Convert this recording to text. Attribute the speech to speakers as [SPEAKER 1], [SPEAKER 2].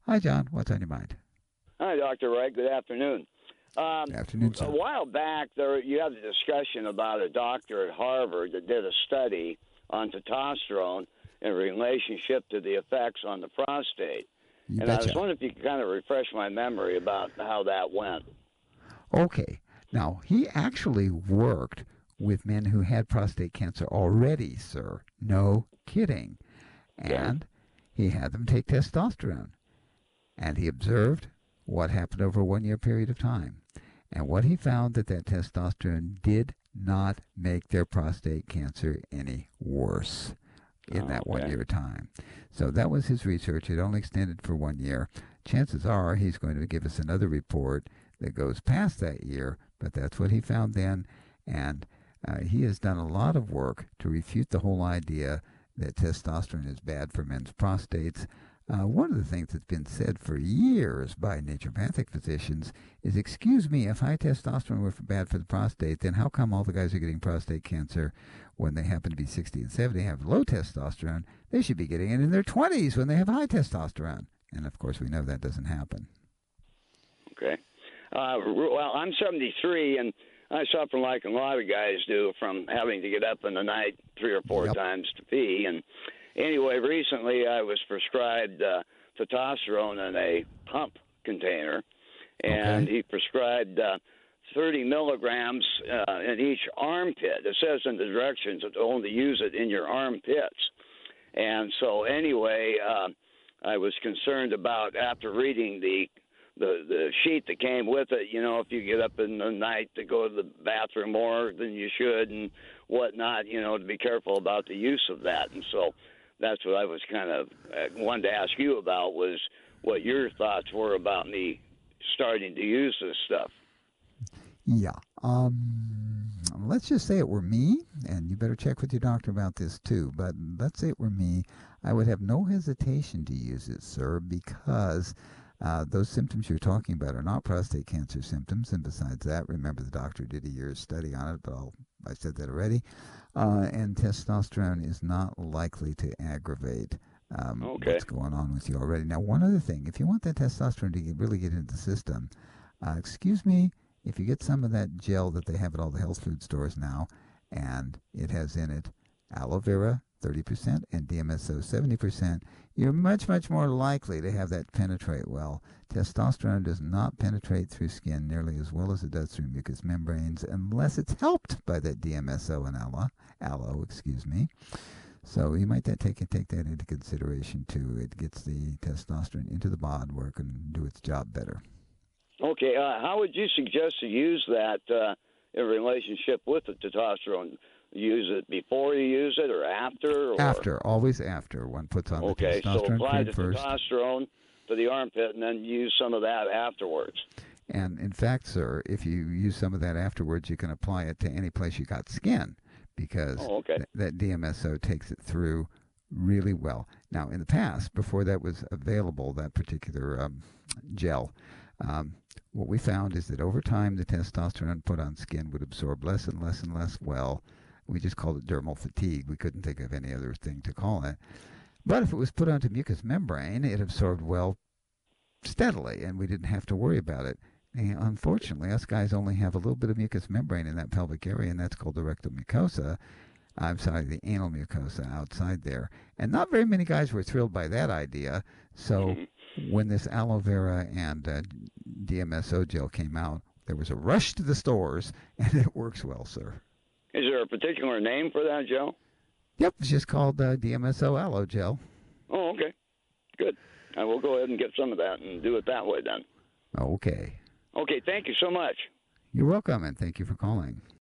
[SPEAKER 1] Hi, John. What's on your mind?
[SPEAKER 2] Hi, Dr. Wright. Good afternoon.
[SPEAKER 1] Good afternoon,
[SPEAKER 2] A
[SPEAKER 1] sir.
[SPEAKER 2] while back, you had a discussion about a doctor at Harvard that did a study on testosterone in relationship to the effects on the prostate.
[SPEAKER 1] You
[SPEAKER 2] And I was
[SPEAKER 1] betcha.
[SPEAKER 2] wondering if you could kind of refresh my memory about how that went.
[SPEAKER 1] Okay. Now, he actually worked with men who had prostate cancer already, sir. No kidding.
[SPEAKER 2] Okay.
[SPEAKER 1] And he had them take testosterone. And he observed what happened over a 1 year period of time. And what he found that testosterone did not make their prostate cancer any worse in
[SPEAKER 2] Oh,
[SPEAKER 1] that one
[SPEAKER 2] okay.
[SPEAKER 1] year time. So that was his research. It only extended for 1 year. Chances are he's going to give us another report that goes past that year, but that's what he found then. And he has done a lot of work to refute the whole idea that testosterone is bad for men's prostates. One of the things that's been said for years by naturopathic physicians is, excuse me, if high testosterone were bad for the prostate, then how come all the guys who are getting prostate cancer when they happen to be 60 and 70 have low testosterone? They should be getting it in their 20s when they have high testosterone. And of course, we know that doesn't happen.
[SPEAKER 2] Okay. Well, I'm 73, and I suffer like a lot of guys do from having to get up in the night 3 or 4
[SPEAKER 1] Yep.
[SPEAKER 2] times to pee. And anyway, recently I was prescribed testosterone in a pump container, and
[SPEAKER 1] Okay.
[SPEAKER 2] he prescribed 30 milligrams in each armpit. It says in the directions that to only use it in your armpits. And so anyway, I was concerned about, after reading the sheet that came with it, if you get up in the night to go to the bathroom more than you should and whatnot, to be careful about the use of that. And so that's what I was kind of wanted to ask you about, was what your thoughts were about me starting to use this stuff.
[SPEAKER 1] Yeah. Let's just say it were me, and you better check with your doctor about this too, but let's say it were me, I would have no hesitation to use it, sir, because those symptoms you're talking about are not prostate cancer symptoms. And besides that, remember the doctor did a year's study on it, but I said that already. And testosterone is not likely to aggravate
[SPEAKER 2] Okay.
[SPEAKER 1] what's going on with you already. Now, one other thing, if you want that testosterone to really get into the system, excuse me, if you get some of that gel that they have at all the health food stores now, and it has in it aloe vera 30% and DMSO 70%, you're much, much more likely to have that penetrate well. Testosterone does not penetrate through skin nearly as well as it does through mucous membranes unless it's helped by that DMSO and aloe, excuse me. So you might take that into consideration too. It gets the testosterone into the bod where it can do its job better.
[SPEAKER 2] Okay. How would you suggest to use that in relationship with the testosterone? Use it before you use it or after? Or
[SPEAKER 1] After, always after. One puts on the
[SPEAKER 2] okay, so
[SPEAKER 1] testosterone
[SPEAKER 2] apply
[SPEAKER 1] cream
[SPEAKER 2] the
[SPEAKER 1] first.
[SPEAKER 2] testosterone to the armpit and then use some of that afterwards.
[SPEAKER 1] And in fact, sir, if you use some of that afterwards, you can apply it to any place you got skin because
[SPEAKER 2] Oh, okay.
[SPEAKER 1] that DMSO takes it through really well. Now, in the past, before that was available, that particular gel, what we found is that over time, the testosterone put on skin would absorb less and less and less well. We just called it dermal fatigue. We couldn't think of any other thing to call it. But if it was put onto mucous membrane, it absorbed well steadily, and we didn't have to worry about it. And unfortunately, us guys only have a little bit of mucous membrane in that pelvic area, and that's called the rectal mucosa. I'm sorry, the anal mucosa outside there. And not very many guys were thrilled by that idea. So when this aloe vera and DMSO gel came out, there was a rush to the stores, and it works well, sir.
[SPEAKER 2] Is there a particular name for that gel?
[SPEAKER 1] Yep, it's just called DMSO aloe gel.
[SPEAKER 2] Oh, okay. Good. I will go ahead and get some of that and do it that way then.
[SPEAKER 1] Okay.
[SPEAKER 2] Okay, thank you so much.
[SPEAKER 1] You're welcome, and thank you for calling.